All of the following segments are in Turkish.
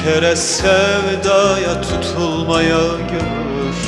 kere sevdaya tutulmaya gör,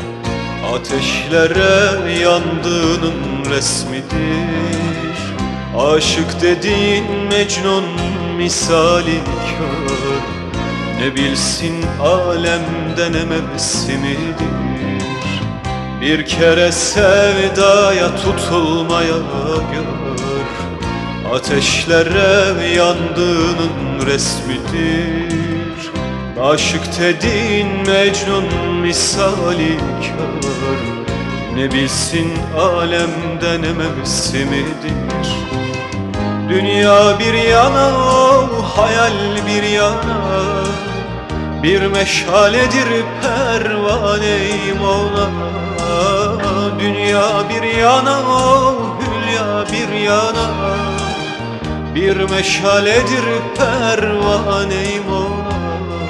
ateşlere yandığının resmidir. Aşık dediğin Mecnun misali kör, ne bilsin alemden ememesi midir? Bir kere sevdaya tutulmaya gör, ateşlere yandığının resmidir. Aşık dediğin Mecnun misali kör, ne bilsin alemden ememesi midir? Dünya bir yana, hayal bir yana, bir meşaledir pervane-i Mevla. Dünya bir yana, hülya bir yana, bir meşaledir pervane-i Mevla.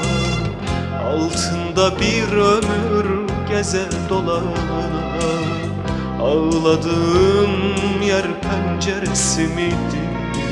Altında bir ömür geze dolana, ağladığım yer penceresi midir?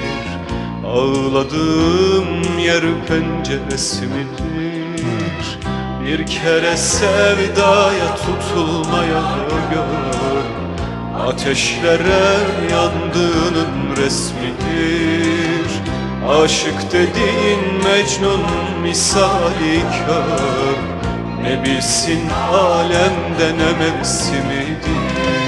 Ağladığım yer penceresi midir? Bir kere sevdaya tutulmaya gör, ateşlere yandığının resmidir. Aşık dediğin Mecnun misali kör, ne bilsin alemden ememesi midir?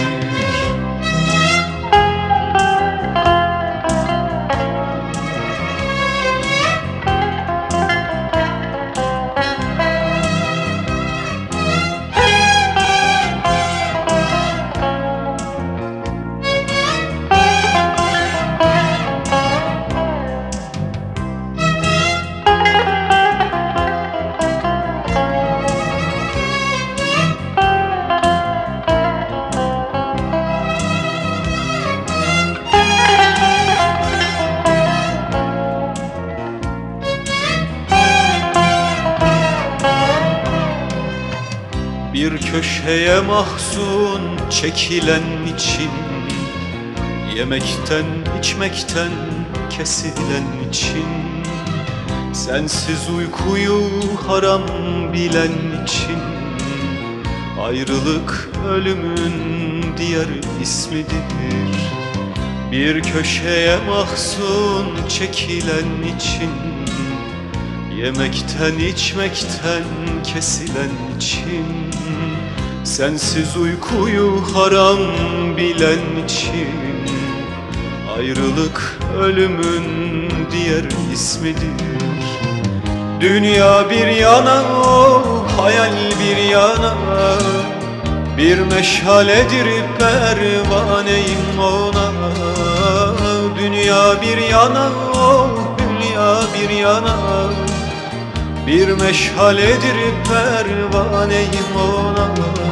Bir köşeye mahzun çekilen için, yemekten içmekten kesilen için, sensiz uykuyu haram bilen için, ayrılık ölümün diğer ismidir. Bir köşeye mahzun çekilen için, yemekten içmekten kesilen için, sensiz uykuyu haram bilen için, ayrılık ölümün diğer ismidir. Dünya bir yana, hayal bir yana, bir meşaledir pervane-i Mevla. Dünya bir yana, hülya bir yana, bir meşaledir pervane-i Mevla.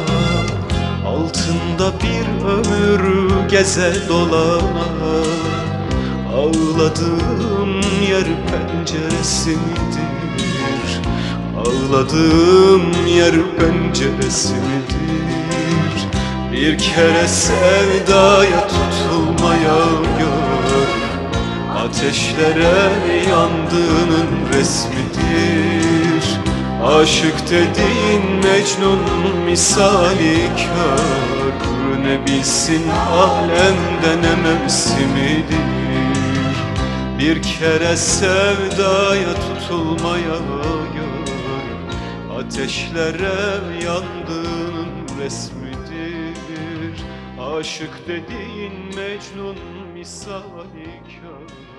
Altında bir ömür geze dolana, ağladığım yer penceresi midir? Ağladığım yer penceresi midir? Bir kere sevdaya tutulmaya gör, ateşlere yandığının resmidir. Aşık dediğin Mecnun misali kör, ne bilsin alemden ememesi midir? Bir kere sevdaya tutulmaya gör, ateşlere yandığının resmidir. Aşık dediğin Mecnun misali kör,